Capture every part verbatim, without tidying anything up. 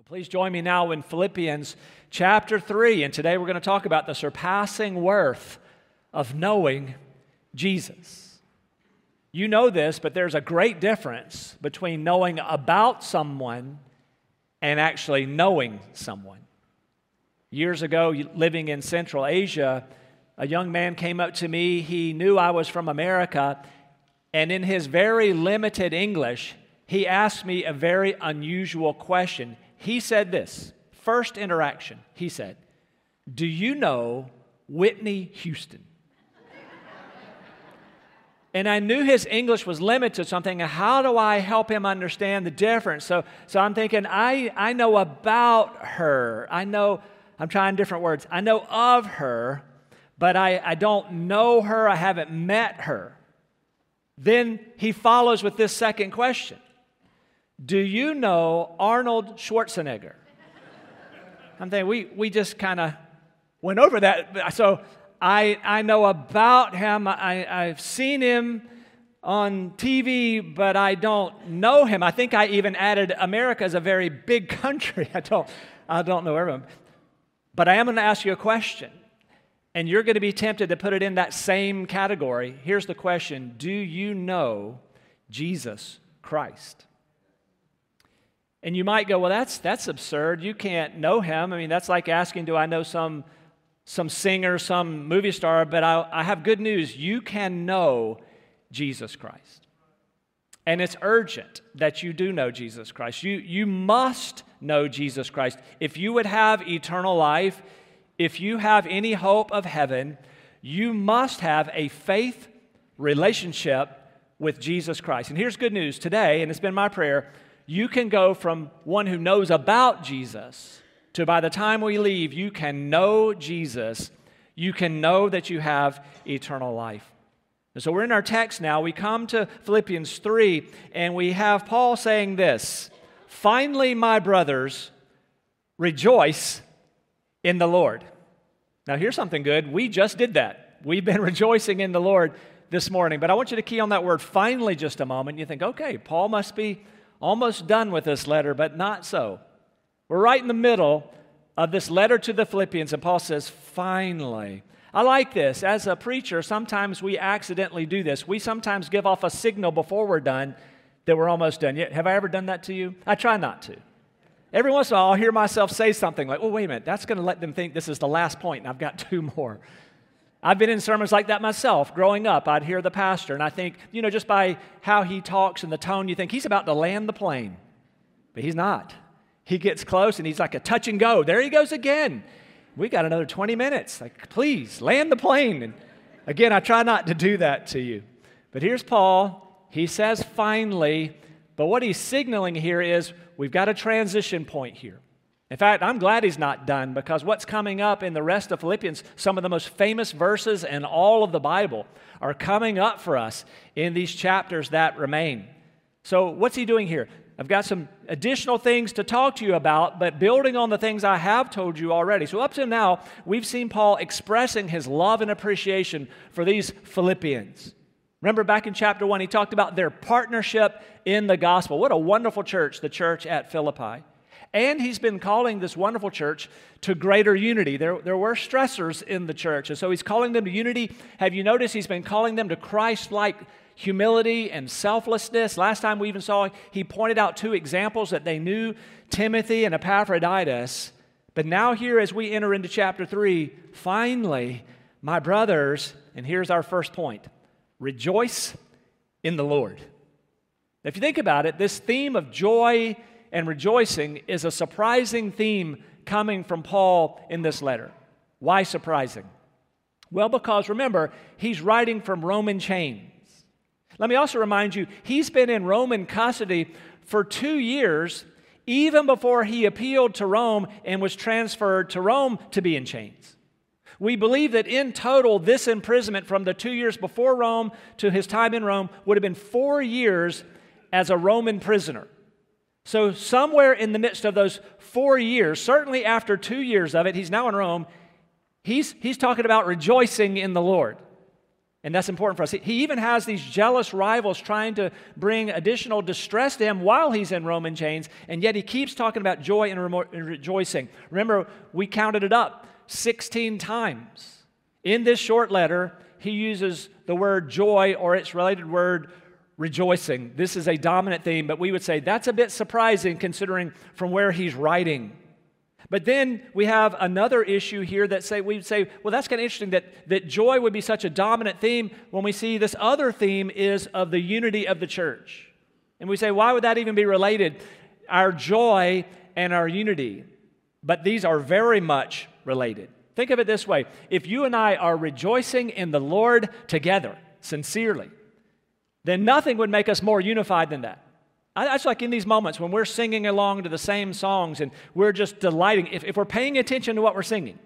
Please join me now in Philippians chapter three, and today we're going to talk about the surpassing worth of knowing Jesus. You know this, but there's a great difference between knowing about someone and actually knowing someone. Years ago, living in Central Asia, a young man came up to me. He knew I was from America, and in his very limited English, he asked me a very unusual question. He said this, first interaction, he said, "Do you know Whitney Houston?" And I knew his English was limited, so I'm thinking, how do I help him understand the difference? So, so I'm thinking, I, I know about her. I know, I'm trying different words. I know of her, but I, I don't know her. I haven't met her. Then he follows with this second question. Do you know Arnold Schwarzenegger? I'm thinking, we, we just kind of went over that. So I, I know about him. I, I've seen him on T V, but I don't know him. I think I even added America is a very big country. I don't, I don't know everyone. But I am going to ask you a question, and you're going to be tempted to put it in that same category. Here's the question. Do you know Jesus Christ? And you might go, well, that's that's absurd. You can't know him. I mean, that's like asking, do I know some, some singer, some movie star? But I, I have good news. You can know Jesus Christ. And it's urgent that you do know Jesus Christ. You, you must know Jesus Christ. If you would have eternal life, if you have any hope of heaven, you must have a faith relationship with Jesus Christ. And here's good news. Today, and it's been my prayer, you can go from one who knows about Jesus to by the time we leave, you can know Jesus. You can know that you have eternal life. And so we're in our text now. We come to Philippians three, and we have Paul saying this, "Finally, my brothers, rejoice in the Lord." Now, here's something good. We just did that. We've been rejoicing in the Lord this morning. But I want you to key on that word finally just a moment. You think, okay, Paul must be almost done with this letter, but not so. We're right in the middle of this letter to the Philippians, and Paul says, finally. I like this. As a preacher, sometimes we accidentally do this. We sometimes give off a signal before we're done that we're almost done. Have I ever done that to you? I try not to. Every once in a while, I'll hear myself say something like, oh, wait a minute, that's going to let them think this is the last point, and I've got two more. I've been in sermons like that myself. Growing up, I'd hear the pastor, and I think, you know, just by how he talks and the tone, you think he's about to land the plane. But he's not. He gets close, and he's like a touch and go. There he goes again. We got another twenty minutes. Like, please, land the plane. And again, I try not to do that to you. But here's Paul. He says, finally, but what he's signaling here is we've got a transition point here. In fact, I'm glad he's not done, because what's coming up in the rest of Philippians, some of the most famous verses in all of the Bible are coming up for us in these chapters that remain. So what's he doing here? I've got some additional things to talk to you about, but building on the things I have told you already. So up to now, we've seen Paul expressing his love and appreciation for these Philippians. Remember back in chapter one, he talked about their partnership in the gospel. What a wonderful church, the church at Philippi. And he's been calling this wonderful church to greater unity. There, there were stressors in the church, and so he's calling them to unity. Have you noticed he's been calling them to Christ-like humility and selflessness? Last time we even saw, he pointed out two examples that they knew, Timothy and Epaphroditus. But now here as we enter into chapter three, finally, my brothers, and here's our first point, rejoice in the Lord. If you think about it, this theme of joy and rejoicing is a surprising theme coming from Paul in this letter. Why surprising? Well, because remember, he's writing from Roman chains. Let me also remind you, he's been in Roman custody for two years, even before he appealed to Rome and was transferred to Rome to be in chains. We believe that in total, this imprisonment from the two years before Rome to his time in Rome would have been four years as a Roman prisoner. So somewhere in the midst of those four years, certainly after two years of it, he's now in Rome, he's, he's talking about rejoicing in the Lord. And that's important for us. He even has these jealous rivals trying to bring additional distress to him while he's in Roman chains, and yet he keeps talking about joy and, remo- and rejoicing. Remember, we counted it up sixteen times. In this short letter, he uses the word joy or its related word rejoicing. This is a dominant theme, but we would say that's a bit surprising considering from where he's writing. But then we have another issue here that say we would say, well, that's kind of interesting that, that joy would be such a dominant theme when we see this other theme is of the unity of the church. And we say, why would that even be related? Our joy and our unity. But these are very much related. Think of it this way. If you and I are rejoicing in the Lord together, sincerely, then nothing would make us more unified than that. That's like in these moments when we're singing along to the same songs and we're just delighting. If, if we're paying attention to what we're singing,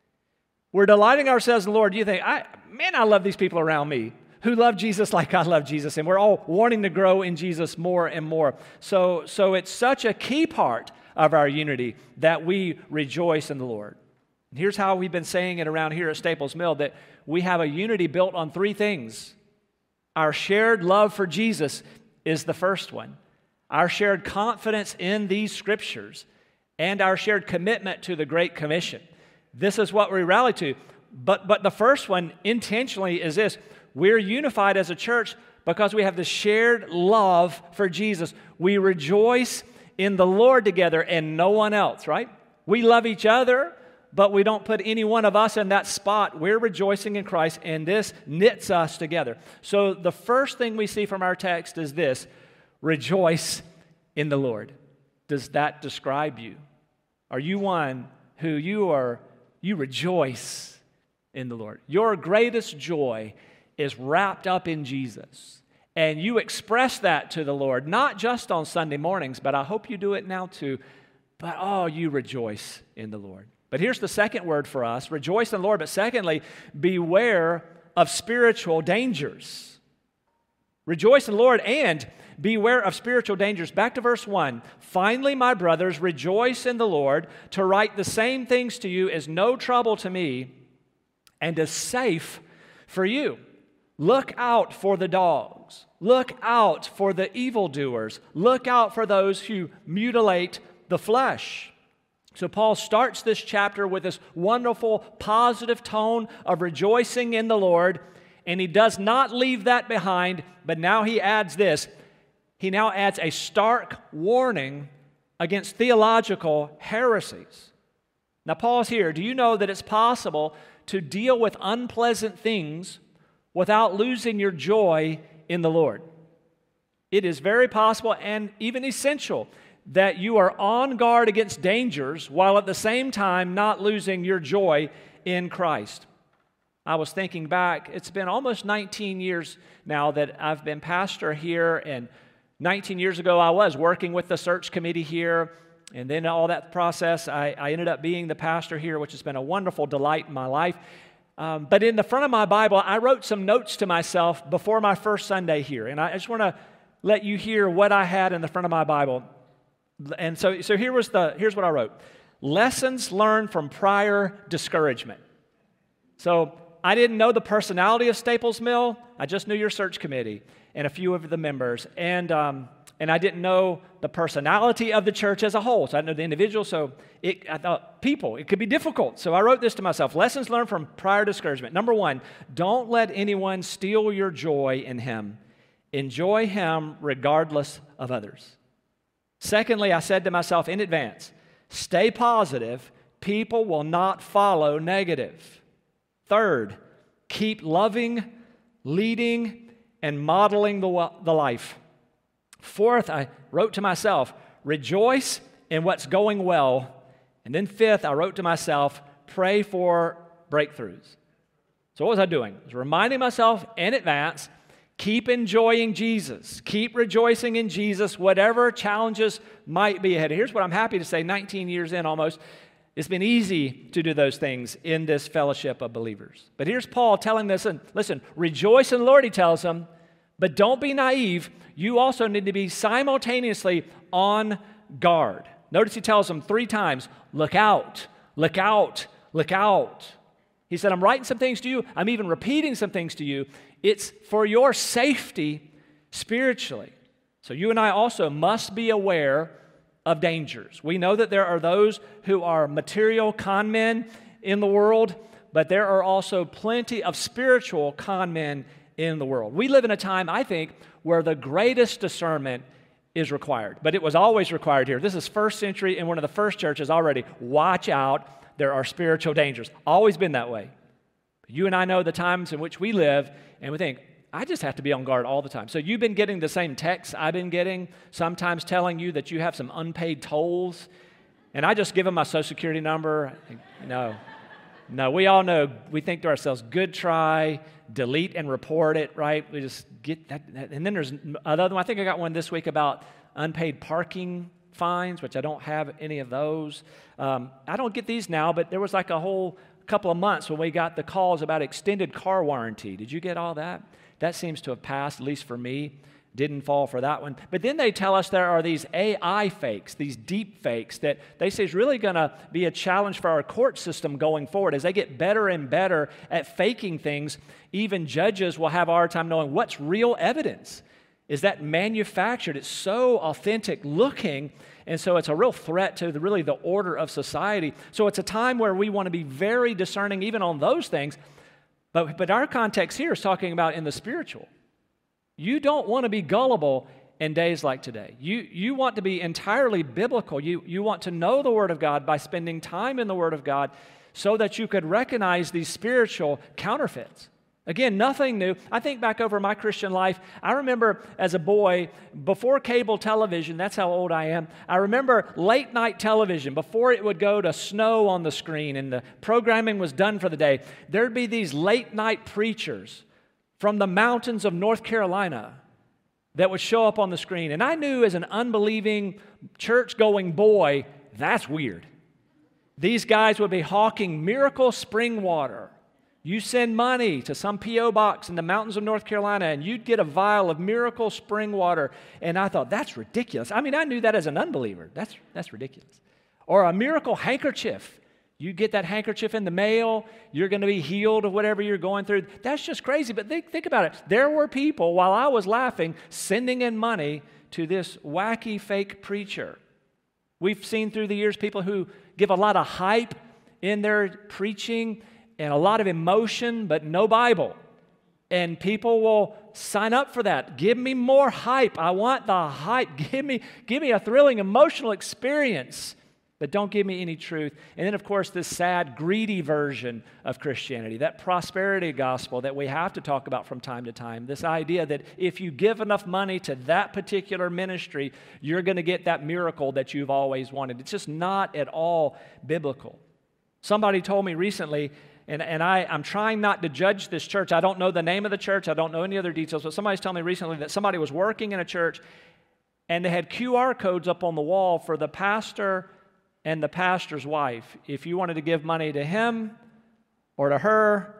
we're delighting ourselves in the Lord. You think, I, man, I love these people around me who love Jesus like I love Jesus. And we're all wanting to grow in Jesus more and more. So, so it's such a key part of our unity that we rejoice in the Lord. And here's how we've been saying it around here at Staples Mill, that we have a unity built on three things. Our shared love for Jesus is the first one. Our shared confidence in these scriptures, and our shared commitment to the Great Commission. This is what we rally to. But, but the first one intentionally is this. We're unified as a church because we have the shared love for Jesus. We rejoice in the Lord together and no one else, right? We love each other, but we don't put any one of us in that spot. We're rejoicing in Christ, and this knits us together. So the first thing we see from our text is this. Rejoice in the Lord. Does that describe you? Are you one who you are, you rejoice in the Lord? Your greatest joy is wrapped up in Jesus. And you express that to the Lord, not just on Sunday mornings, but I hope you do it now too. But oh, you rejoice in the Lord. But here's the second word for us, rejoice in the Lord. But secondly, beware of spiritual dangers. Rejoice in the Lord and beware of spiritual dangers. Back to verse one. Finally, my brothers, rejoice in the Lord. To write the same things to you is no trouble to me and is safe for you. Look out for the dogs. Look out for the evildoers. Look out for those who mutilate the flesh. So Paul starts this chapter with this wonderful, positive tone of rejoicing in the Lord, and he does not leave that behind, but now he adds this. He now adds a stark warning against theological heresies. Now, pause here. Do you know that it's possible to deal with unpleasant things without losing your joy in the Lord? It is very possible and even essential that you are on guard against dangers while at the same time not losing your joy in Christ. I was thinking back, it's been almost nineteen years now that I've been pastor here, and nineteen years ago I was working with the search committee here, and then all that process, I, I ended up being the pastor here, which has been a wonderful delight in my life. Um, but in the front of my Bible, I wrote some notes to myself before my first Sunday here, and I just want to let you hear what I had in the front of my Bible. And so, so here was the here's what I wrote. Lessons learned from prior discouragement. So I didn't know the personality of Staples Mill. I just knew your search committee and a few of the members. And um, and I didn't know the personality of the church as a whole. So I didn't know the individual. So it, I thought, people, it could be difficult. So I wrote this to myself. Lessons learned from prior discouragement. Number one, don't let anyone steal your joy in Him. Enjoy Him regardless of others. Secondly, I said to myself in advance, stay positive. People will not follow negative. Third, keep loving, leading, and modeling the, the life. Fourth, I wrote to myself, rejoice in what's going well. And then fifth, I wrote to myself, pray for breakthroughs. So what was I doing? I was reminding myself in advance, keep enjoying Jesus. Keep rejoicing in Jesus, whatever challenges might be ahead. Here's what I'm happy to say, nineteen years in almost, it's been easy to do those things in this fellowship of believers. But here's Paul telling this, and listen, rejoice in the Lord, he tells them, but don't be naive. You also need to be simultaneously on guard. Notice he tells them three times, look out, look out, look out. He said, I'm writing some things to you. I'm even repeating some things to you It's for your safety spiritually. So you and I also must be aware of dangers. We know that there are those who are material con men in the world, but there are also plenty of spiritual con men in the world. We live in a time, I think, where the greatest discernment is required. But it was always required here. This is first century in one of the first churches already. Watch out, there are spiritual dangers. Always been that way. You and I know the times in which we live, and we think, I just have to be on guard all the time. So you've been getting the same texts I've been getting, sometimes telling you that you have some unpaid tolls, and I just give them my social security number. No, no, we all know, we think to ourselves, good try, delete and report it, right? We just get that. And then there's another one. I think I got one this week about unpaid parking fines, which I don't have any of those. Um, I don't get these now, but there was like a whole couple of months when we got the calls about extended car warranty. Did you get all that? That seems to have passed, at least for me. Didn't fall for that one. But then they tell us there are these A I fakes, these deep fakes that they say is really going to be a challenge for our court system going forward. As they get better and better at faking things, even judges will have a hard time knowing what's real evidence. Is that manufactured? It's so authentic looking, and so it's a real threat to the, really the order of society. So it's a time where we want to be very discerning even on those things. But, but our context here is talking about in the spiritual. You don't want to be gullible in days like today. You, you want to be entirely biblical. You, you want to know the Word of God by spending time in the Word of God so that you could recognize these spiritual counterfeits. Again, nothing new. I think back over my Christian life. I remember as a boy, before cable television, that's how old I am, I remember late night television, before it would go to snow on the screen and the programming was done for the day, there'd be these late night preachers from the mountains of North Carolina that would show up on the screen. And I knew as an unbelieving, church-going boy, that's weird. These guys would be hawking miracle spring water. You send money to some P O box in the mountains of North Carolina, and you'd get a vial of miracle spring water. And I thought, that's ridiculous. I mean, I knew that as an unbeliever. That's, that's ridiculous. Or a miracle handkerchief. You get that handkerchief in the mail, you're going to be healed of whatever you're going through. That's just crazy. But think, think about it. There were people, while I was laughing, sending in money to this wacky fake preacher. We've seen through the years people who give a lot of hype in their preaching and a lot of emotion, but no Bible. And people will sign up for that. Give me more hype. I want the hype. Give me, give me a thrilling, emotional experience, but don't give me any truth. And then, of course, this sad, greedy version of Christianity, that prosperity gospel that we have to talk about from time to time, this idea that if you give enough money to that particular ministry, you're going to get that miracle that you've always wanted. It's just not at all biblical. Somebody told me recently, and, and I, I'm trying not to judge this church. I don't know the name of the church. I don't know any other details, but somebody's telling me recently that somebody was working in a church and they had Q R codes up on the wall for the pastor and the pastor's wife. If you wanted to give money to him or to her,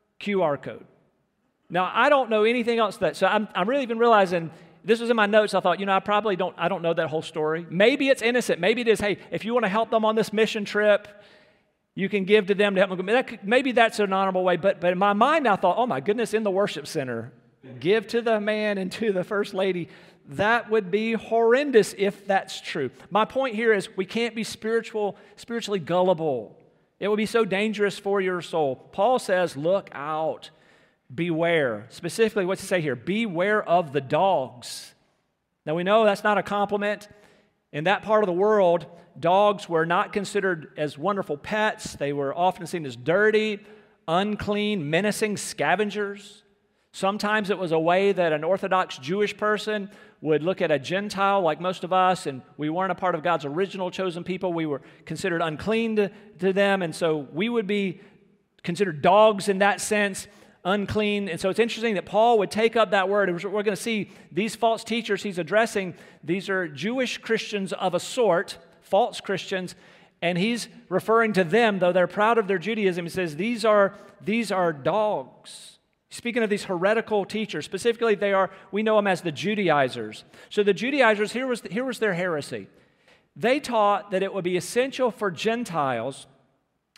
Q R code. Now, I don't know anything else that, so I'm, I'm really even realizing, this was in my notes, I thought, you know, I probably don't, I don't know that whole story. Maybe it's innocent. Maybe it is, hey, if you want to help them on this mission trip, you can give to them to help them. That could, maybe that's an honorable way, but, but in my mind I thought, oh my goodness, in the worship center, give to the man and to the first lady. That would be horrendous if that's true. My point here is we can't be spiritual, spiritually gullible. It would be so dangerous for your soul. Paul says, look out, beware. Specifically, what's he say here? Beware of the dogs. Now we know that's not a compliment. In that part of the world, dogs were not considered as wonderful pets. They were often seen as dirty, unclean, menacing scavengers. Sometimes it was a way that an Orthodox Jewish person would look at a Gentile like most of us, and we weren't a part of God's original chosen people. We were considered unclean to, to them, and so we would be considered dogs in that sense, unclean. And so it's interesting that Paul would take up that word. We're going to see these false teachers he's addressing. These are Jewish Christians of a sort, false Christians, and he's referring to them, though they're proud of their Judaism. He says, these are, these are dogs. Speaking of these heretical teachers, specifically they are, we know them as the Judaizers. So the Judaizers, here was, here was their heresy. They taught that it would be essential for Gentiles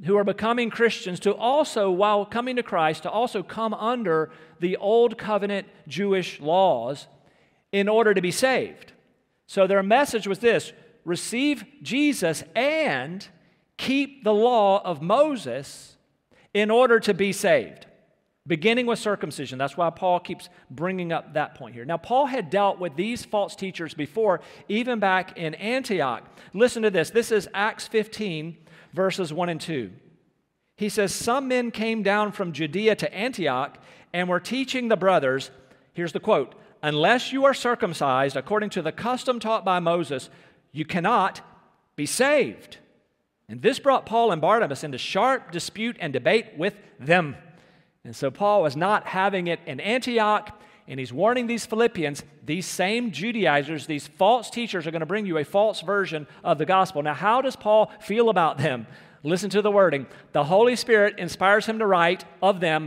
who are becoming Christians to also, while coming to Christ, to also come under the old covenant Jewish laws in order to be saved. So their message was this: receive Jesus and keep the law of Moses in order to be saved, beginning with circumcision. That's why Paul keeps bringing up that point here. Now, Paul had dealt with these false teachers before, even back in Antioch. Listen to this. This is Acts fifteen, verses one and two. He says, some men came down from Judea to Antioch and were teaching the brothers, here's the quote, unless you are circumcised according to the custom taught by Moses, you cannot be saved. And this brought Paul and Barnabas into sharp dispute and debate with them. And so Paul was not having it in Antioch, and he's warning these Philippians, these same Judaizers, these false teachers are going to bring you a false version of the gospel. Now, how does Paul feel about them? Listen to the wording. The Holy Spirit inspires him to write of them,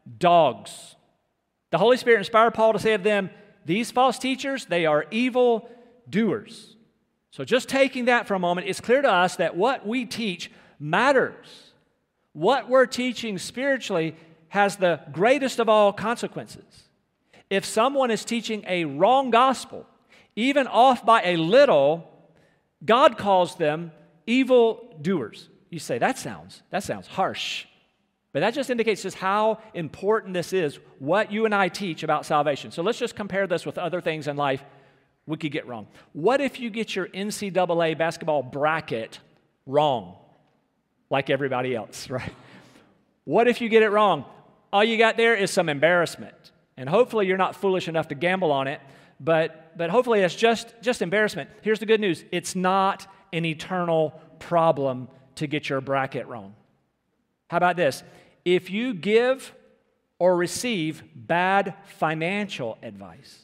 dogs. The Holy Spirit inspired Paul to say of them, these false teachers, they are evil doers. So just taking that for a moment, it's clear to us that what we teach matters. What we're teaching spiritually has the greatest of all consequences. If someone is teaching a wrong gospel, even off by a little, God calls them evil doers. You say, that sounds, that sounds harsh. But that just indicates just how important this is, what you and I teach about salvation. So let's just compare this with other things in life we could get wrong. What if you get your N C double A basketball bracket wrong, like everybody else, right? What if you get it wrong? All you got there is some embarrassment. And hopefully you're not foolish enough to gamble on it, but, but hopefully it's just, just embarrassment. Here's the good news. It's not an eternal problem to get your bracket wrong. How about this? If you give or receive bad financial advice,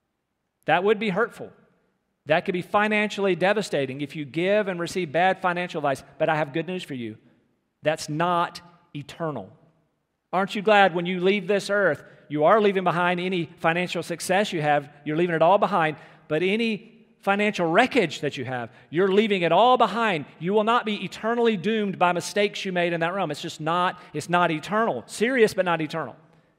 that would be hurtful. That could be financially devastating if you give and receive bad financial advice. But I have good news for you. That's not eternal. Aren't you glad when you leave this earth, you are leaving behind any financial success you have, you're leaving it all behind, but any financial wreckage that you have, you're leaving it all behind. You will not be eternally doomed by mistakes you made in that realm. It's just not, it's not eternal. Serious, but not eternal.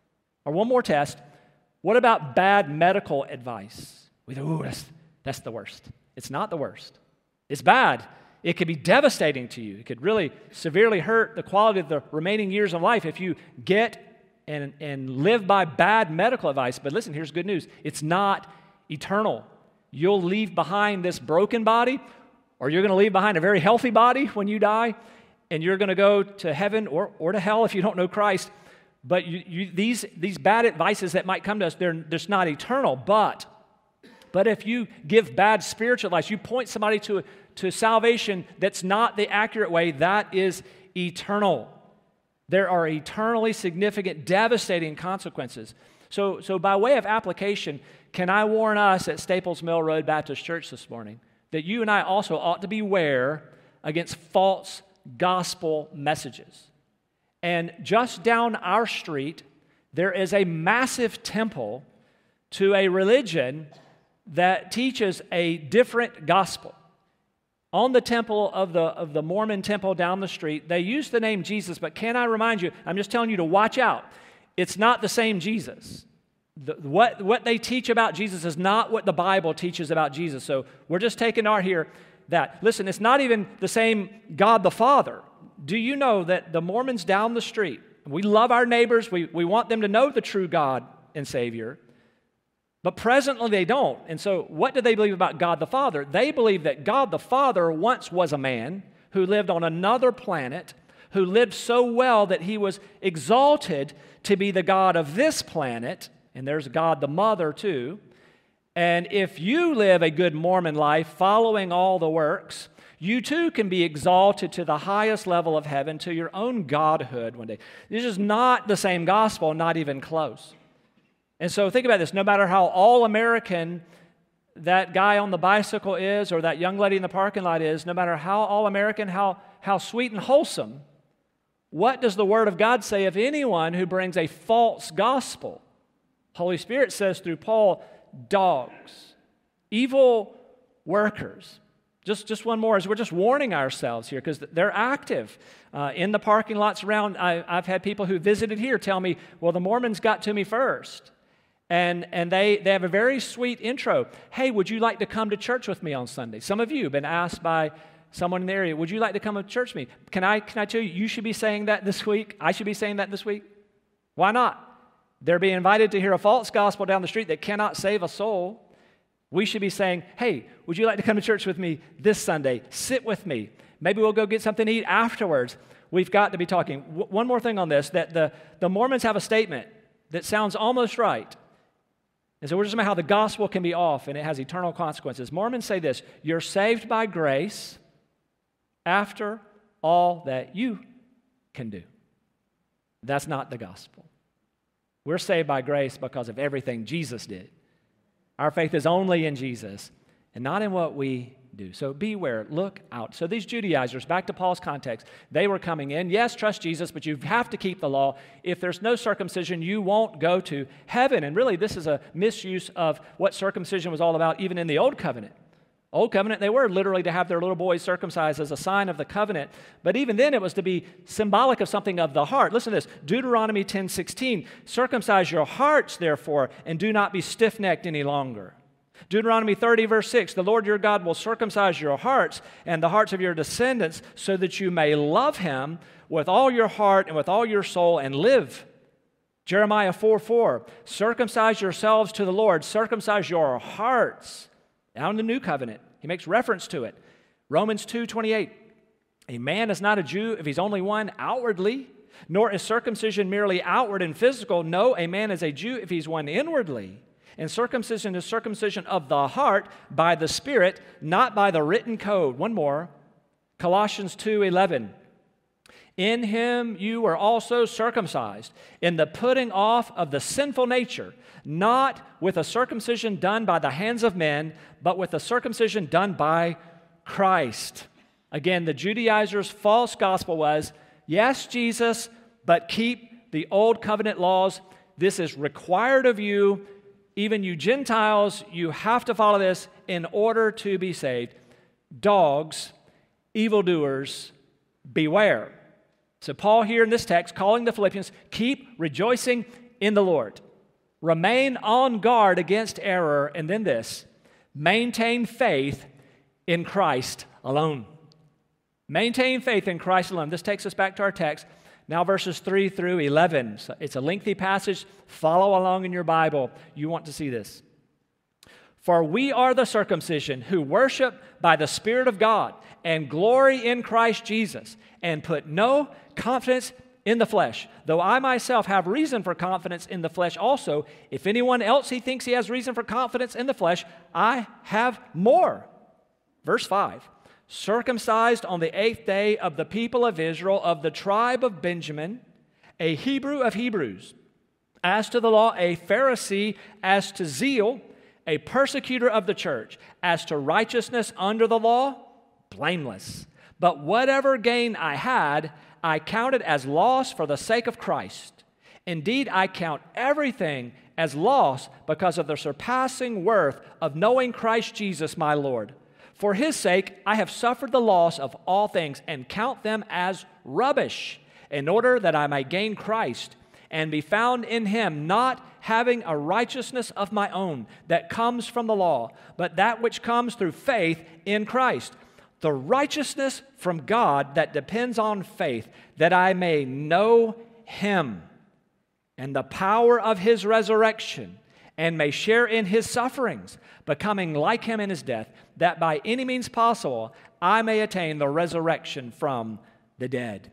Or one more test. What about bad medical advice? We go, ooh, that's, that's the worst. It's not the worst. It's bad. It could be devastating to you. It could really severely hurt the quality of the remaining years of life if you get and, and live by bad medical advice. But listen, here's good news. It's not eternal. You'll leave behind this broken body, or you're going to leave behind a very healthy body when you die, and you're going to go to heaven or, or to hell if you don't know Christ. But you, you, these, these bad advices that might come to us, they're, they're not eternal. But, but if you give bad spiritual advice, you point somebody to, to salvation that's not the accurate way, that is eternal. There are eternally significant, devastating consequences. So, so by way of application, can I warn us at Staples Mill Road Baptist Church this morning that you and I also ought to beware against false gospel messages. And just down our street, there is a massive temple to a religion that teaches a different gospel. On the temple of the, of the Mormon temple down the street, they use the name Jesus, but can I remind you, I'm just telling you to watch out. It's not the same Jesus. The, what, what they teach about Jesus is not what the Bible teaches about Jesus. So we're just taking our here that, listen, it's not even the same God the Father. Do you know that the Mormons down the street, we love our neighbors, we, we want them to know the true God and Savior, but presently they don't. And so what do they believe about God the Father? They believe that God the Father once was a man who lived on another planet, who lived so well that he was exalted to be the God of this planet, and there's God the Mother too. And if you live a good Mormon life following all the works, you too can be exalted to the highest level of heaven, to your own godhood one day. This is not the same gospel, not even close. And so think about this. No matter how all-American that guy on the bicycle is or that young lady in the parking lot is, no matter how all-American, how, how sweet and wholesome, what does the Word of God say of anyone who brings a false gospel? Holy Spirit says through Paul, dogs, evil workers. Just, just one more, as we're just warning ourselves here, because they're active uh, in the parking lots around. I, I've had people who visited here tell me, well, the Mormons got to me first. And, and they, they have a very sweet intro. Hey, would you like to come to church with me on Sunday? Some of you have been asked by someone in the area, would you like to come to church with me? Can I, can I tell you, you should be saying that this week? I should be saying that this week? Why not? They're being invited to hear a false gospel down the street that cannot save a soul. We should be saying, hey, would you like to come to church with me this Sunday? Sit with me. Maybe we'll go get something to eat afterwards. We've got to be talking. W- one more thing on this, that the, the Mormons have a statement that sounds almost right. And so we're just about how the gospel can be off and it has eternal consequences. Mormons say this, you're saved by grace after all that you can do. That's not the gospel. We're saved by grace because of everything Jesus did. Our faith is only in Jesus and not in what we do. So beware, look out. So these Judaizers, back to Paul's context, they were coming in. Yes, trust Jesus, but you have to keep the law. If there's no circumcision, you won't go to heaven. And really, this is a misuse of what circumcision was all about, even in the Old Covenant. Old Covenant, they were literally to have their little boys circumcised as a sign of the covenant. But even then, it was to be symbolic of something of the heart. Listen to this, Deuteronomy ten sixteen, circumcise your hearts, therefore, and do not be stiff-necked any longer. Deuteronomy thirty, verse six, the Lord your God will circumcise your hearts and the hearts of your descendants so that you may love him with all your heart and with all your soul and live. Jeremiah four four, circumcise yourselves to the Lord, circumcise your hearts. Now in the New Covenant, he makes reference to it. Romans two twenty-eight, a man is not a Jew if he's only one outwardly, nor is circumcision merely outward and physical. No, a man is a Jew if he's one inwardly. And circumcision is circumcision of the heart by the Spirit, not by the written code. One more, Colossians two eleven. In him you were also circumcised, in the putting off of the sinful nature, not with a circumcision done by the hands of men, but with a circumcision done by Christ. Again, the Judaizers' false gospel was, yes, Jesus, but keep the old covenant laws. This is required of you. Even you Gentiles, you have to follow this in order to be saved. Dogs, evildoers, beware. So Paul here in this text calling the Philippians, keep rejoicing in the Lord. Remain on guard against error. And then this, maintain faith in Christ alone. Maintain faith in Christ alone. This takes us back to our text. Now verses three through eleven. So it's a lengthy passage. Follow along in your Bible. You want to see this. For we are the circumcision who worship by the Spirit of God and glory in Christ Jesus and put no confidence in the flesh. Though I myself have reason for confidence in the flesh also, if anyone else he thinks he has reason for confidence in the flesh, I have more. Verse five. Circumcised on the eighth day of the people of Israel, of the tribe of Benjamin, a Hebrew of Hebrews. As to the law, a Pharisee. As to zeal, a persecutor of the church. As to righteousness under the law, blameless. But whatever gain I had, I counted as loss for the sake of Christ. Indeed, I count everything as loss because of the surpassing worth of knowing Christ Jesus my Lord. For his sake, I have suffered the loss of all things and count them as rubbish, in order that I may gain Christ and be found in him, not having a righteousness of my own that comes from the law, but that which comes through faith in Christ, the righteousness from God that depends on faith, that I may know him and the power of his resurrection, and may share in his sufferings, becoming like him in his death, that by any means possible I may attain the resurrection from the dead.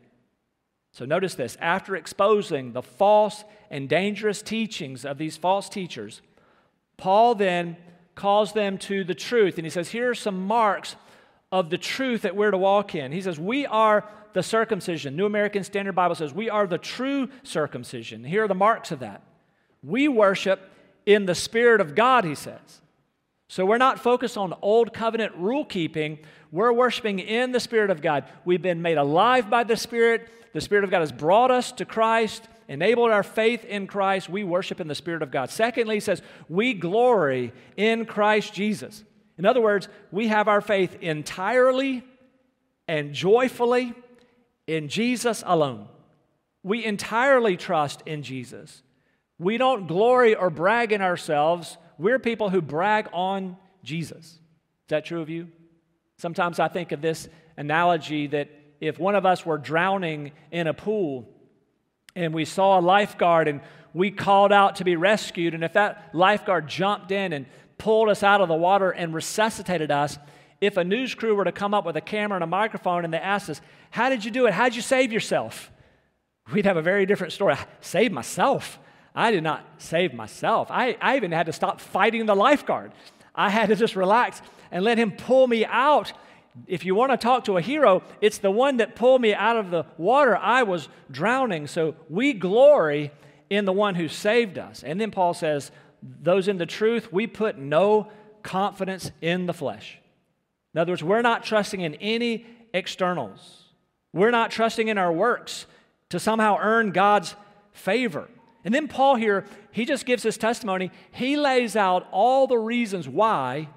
So notice this, after exposing the false and dangerous teachings of these false teachers, Paul then calls them to the truth, and he says, here are some marks of the truth that we're to walk in. He says, we are the circumcision. New American Standard Bible says, we are the true circumcision. Here are the marks of that. We worship in the Spirit of God, he says. So we're not focused on old covenant rule keeping. We're worshiping in the Spirit of God. We've been made alive by the Spirit. The Spirit of God has brought us to Christ, enabled our faith in Christ. We worship in the Spirit of God. Secondly, he says, we glory in Christ Jesus. In other words, we have our faith entirely and joyfully in Jesus alone. We entirely trust in Jesus. We don't glory or brag in ourselves. We're people who brag on Jesus. Is that true of you? Sometimes I think of this analogy that if one of us were drowning in a pool and we saw a lifeguard and we called out to be rescued, and if that lifeguard jumped in and pulled us out of the water and resuscitated us, if a news crew were to come up with a camera and a microphone and they asked us, how did you do it? How did you save yourself? We'd have a very different story. I saved myself. I did not save myself. I, I even had to stop fighting the lifeguard. I had to just relax and let him pull me out. If you want to talk to a hero, it's the one that pulled me out of the water. I was drowning. So we glory in the one who saved us. And then Paul says, those in the truth, we put no confidence in the flesh. In other words, we're not trusting in any externals. We're not trusting in our works to somehow earn God's favor. And then Paul here, he just gives his testimony. He lays out all the reasons why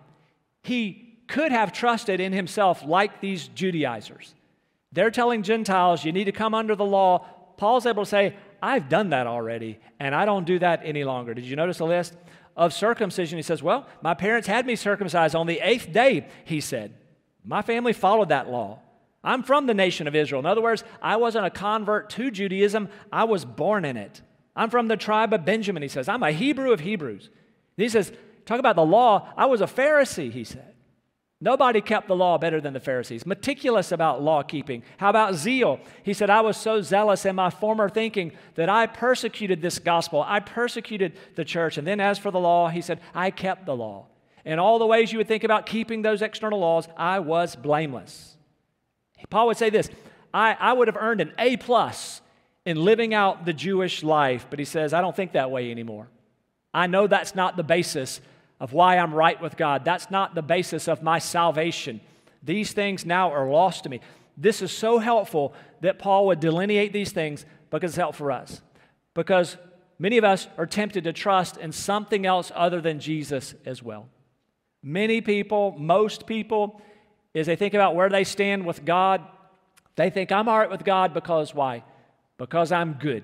he could have trusted in himself like these Judaizers. They're telling Gentiles, you need to come under the law. Paul's able to say, I've done that already, and I don't do that any longer. Did you notice the list of circumcision? He says, well, my parents had me circumcised on the eighth day, he said. My family followed that law. I'm from the nation of Israel. In other words, I wasn't a convert to Judaism. I was born in it. I'm from the tribe of Benjamin, he says. I'm a Hebrew of Hebrews. And he says, talk about the law. I was a Pharisee, he said. Nobody kept the law better than the Pharisees, meticulous about law keeping. How about zeal? He said, I was so zealous in my former thinking that I persecuted this gospel. I persecuted the church. And then as for the law, he said, I kept the law. In all the ways you would think about keeping those external laws, I was blameless. Paul would say this, I, I would have earned an A plus in living out the Jewish life, but he says, I don't think that way anymore. I know that's not the basis of why I'm right with God. That's not the basis of my salvation. These things now are lost to me. This is so helpful that Paul would delineate these things because it's helpful for us. Because many of us are tempted to trust in something else other than Jesus as well. Many people, most people, as they think about where they stand with God, they think I'm all right with God because why? Because I'm good.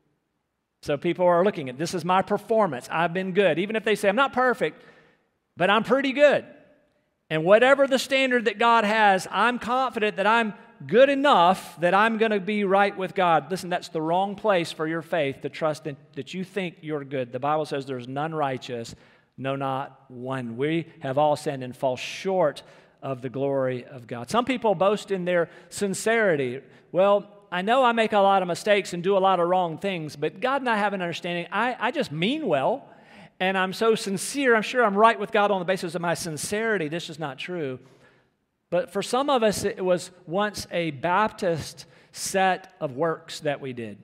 So people are looking at, this is my performance. I've been good. Even if they say, I'm not perfect, but I'm pretty good. And whatever the standard that God has, I'm confident that I'm good enough that I'm going to be right with God. Listen, that's the wrong place for your faith to trust in, that you think you're good. The Bible says there's none righteous, no, not one. We have all sinned and fall short of the glory of God. Some people boast in their sincerity. Well, I know I make a lot of mistakes and do a lot of wrong things, but God and I have an understanding. I, I just mean well, and I'm so sincere. I'm sure I'm right with God on the basis of my sincerity. This is not true. But for some of us, it was once a Baptist set of works that we did,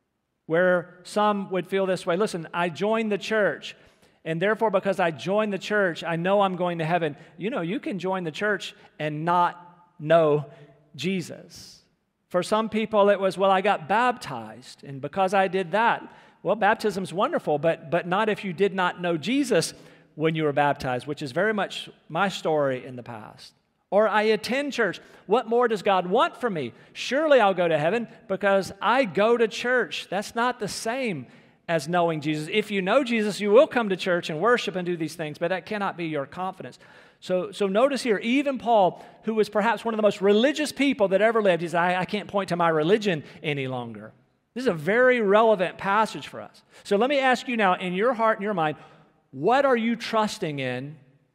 where some would feel this way. Listen, I joined the church, and therefore because I joined the church, I know I'm going to heaven. You know, you can join the church and not know Jesus. For some people, it was, well, I got baptized, and because I did that, well, baptism's wonderful, but, but not if you did not know Jesus when you were baptized, which is very much my story in the past. Or I attend church. What more does God want from me? Surely I'll go to heaven because I go to church. That's not the same as knowing Jesus. If you know Jesus, you will come to church and worship and do these things, but that cannot be your confidence. So, so notice here, even Paul, who was perhaps one of the most religious people that ever lived, he said, I, I can't point to my religion any longer. This is a very relevant passage for us. So let me ask you now, in your heart and your mind, what are you trusting in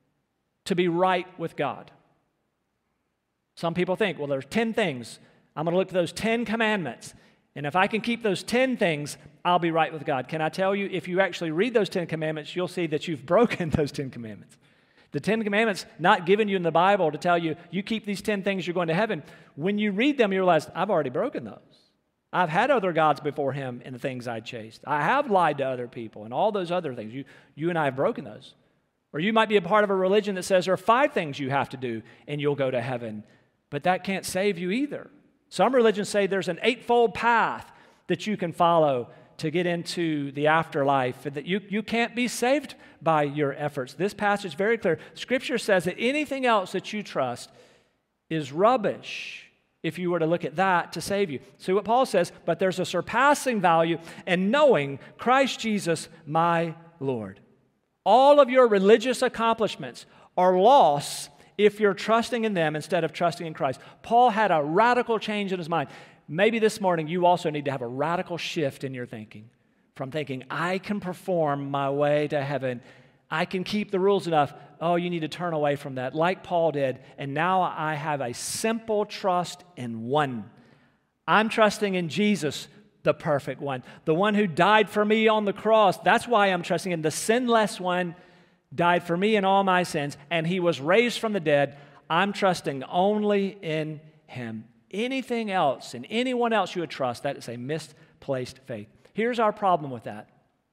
to be right with God? Some people think, well, there's ten things. I'm going to look at those ten commandments. And if I can keep those ten things, I'll be right with God. Can I tell you, if you actually read those ten commandments, you'll see that you've broken those ten commandments. The Ten Commandments not given you in the Bible to tell you, you keep these ten things, you're going to heaven. When you read them, you realize, I've already broken those. I've had other gods before him in the things I chased. I have lied to other people and all those other things. You, you and I have broken those. Or you might be a part of a religion that says there are five things you have to do and you'll go to heaven. But that can't save you either. Some religions say there's an eightfold path that you can follow to get into the afterlife, that you, you can't be saved by your efforts. This passage is very clear. Scripture says that anything else that you trust is rubbish if you were to look at that to save you. See what Paul says, but there's a surpassing value in knowing Christ Jesus, my Lord. All of your religious accomplishments are lost if you're trusting in them instead of trusting in Christ. Paul had a radical change in his mind. Maybe this morning you also need to have a radical shift in your thinking from thinking, I can perform my way to heaven, I can keep the rules enough. Oh, you need to turn away from that, like Paul did. And now I have a simple trust in one. I'm trusting in Jesus, the perfect one, the one who died for me on the cross. That's why I'm trusting in the sinless one, died for me and all my sins, and he was raised from the dead. I'm trusting only in him. Anything else and anyone else you would trust, that is a misplaced faith. Here's our problem with that.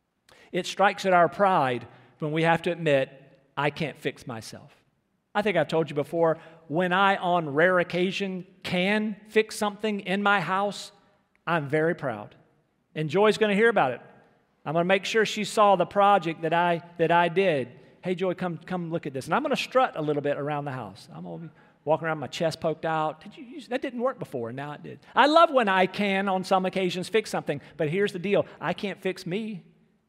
It strikes at our pride when we have to admit, I can't fix myself. I think I've told you before, when I, on rare occasion, can fix something in my house, I'm very proud. And Joy's going to hear about it. I'm going to make sure she saw the project that I that I did. Hey, Joy, come, come look at this. And I'm going to strut a little bit around the house. I'm going to be walking around with my chest poked out. Did you use, that didn't work before, and now it did. I love when I can, on some occasions, fix something. But here's the deal. I can't fix me.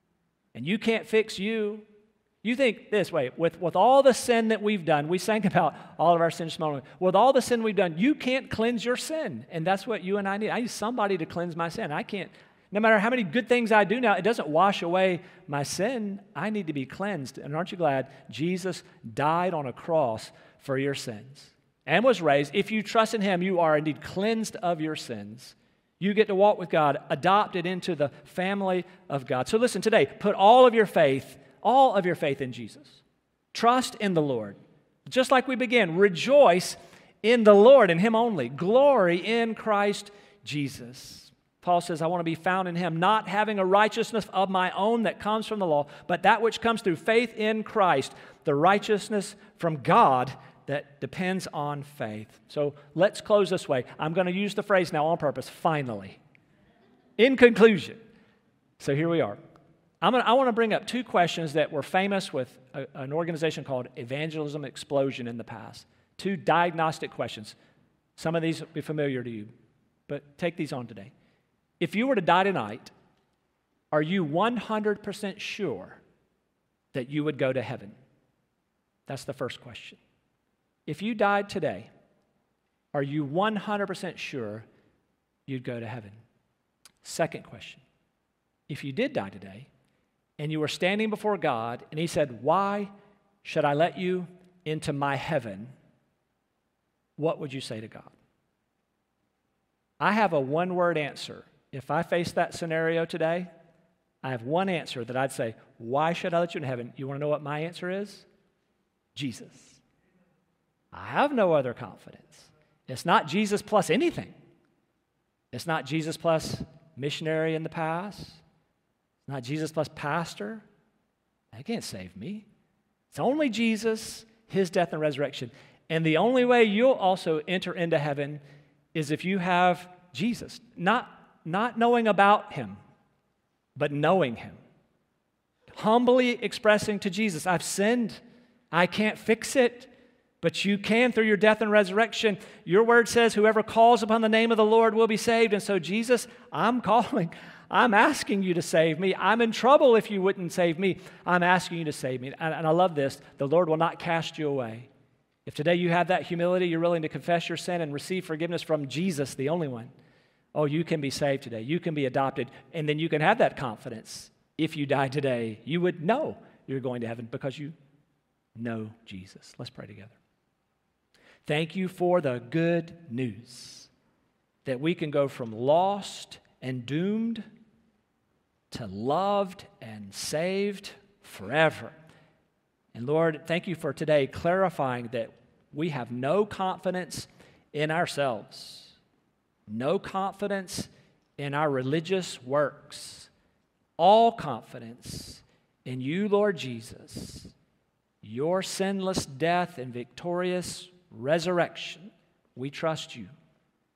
And you can't fix you. You think this way, with, with all the sin that we've done, we sang about all of our sins this morning. With all the sin we've done, you can't cleanse your sin. And that's what you and I need. I need somebody to cleanse my sin. I can't. No matter how many good things I do now, it doesn't wash away my sin. I need to be cleansed. And aren't you glad Jesus died on a cross for your sins and was raised? If you trust in him, you are indeed cleansed of your sins. You get to walk with God, adopted into the family of God. So listen, today, put all of your faith, all of your faith in Jesus. Trust in the Lord. Just like we began, rejoice in the Lord and him only. Glory in Christ Jesus. Paul says, I want to be found in him, not having a righteousness of my own that comes from the law, but that which comes through faith in Christ, the righteousness from God that depends on faith. So let's close this way. I'm going to use the phrase now on purpose, finally. In conclusion. So here we are. I'm gonna, I want to bring up two questions that were famous with a, an organization called Evangelism Explosion in the past. Two diagnostic questions. Some of these will be familiar to you, but take these on today. If you were to die tonight, are you one hundred percent sure that you would go to heaven? That's the first question. If you died today, are you one hundred percent sure you'd go to heaven? Second question. If you did die today and you were standing before God and he said, why should I let you into my heaven? What would you say to God? I have a one-word answer. If I face that scenario today, I have one answer that I'd say, why should I let you in heaven? You want to know what my answer is? Jesus. I have no other confidence. It's not Jesus plus anything. It's not Jesus plus missionary in the past. It's not Jesus plus pastor. That can't save me. It's only Jesus, his death and resurrection. And the only way you'll also enter into heaven is if you have Jesus. Not, not knowing about him, but knowing him. Humbly expressing to Jesus, I've sinned. I can't fix it. But you can through your death and resurrection. Your word says whoever calls upon the name of the Lord will be saved. And so Jesus, I'm calling. I'm asking you to save me. I'm in trouble if you wouldn't save me. I'm asking you to save me. And, and I love this. The Lord will not cast you away. If today you have that humility, you're willing to confess your sin and receive forgiveness from Jesus, the only one, oh, you can be saved today. You can be adopted. And then you can have that confidence. If you die today, you would know you're going to heaven because you know Jesus. Let's pray together. Thank you for the good news that we can go from lost and doomed to loved and saved forever. And Lord, thank you for today clarifying that we have no confidence in ourselves, no confidence in our religious works, all confidence in you, Lord Jesus, your sinless death and victorious resurrection. We trust you.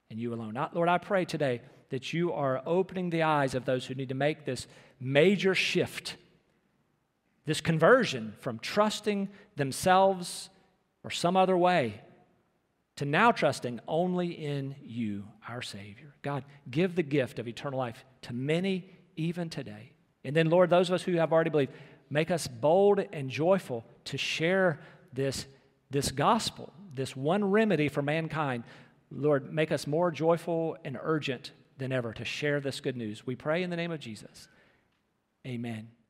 and you alone. I, Lord, I pray today that you are opening the eyes of those who need to make this major shift, this conversion from trusting themselves or some other way to now trusting only in you, our Savior. God, give the gift of eternal life to many even today. And then, Lord, those of us who have already believed, make us bold and joyful to share this, this gospel, this one remedy for mankind. Lord, make us more joyful and urgent than ever to share this good news. We pray in the name of Jesus. Amen.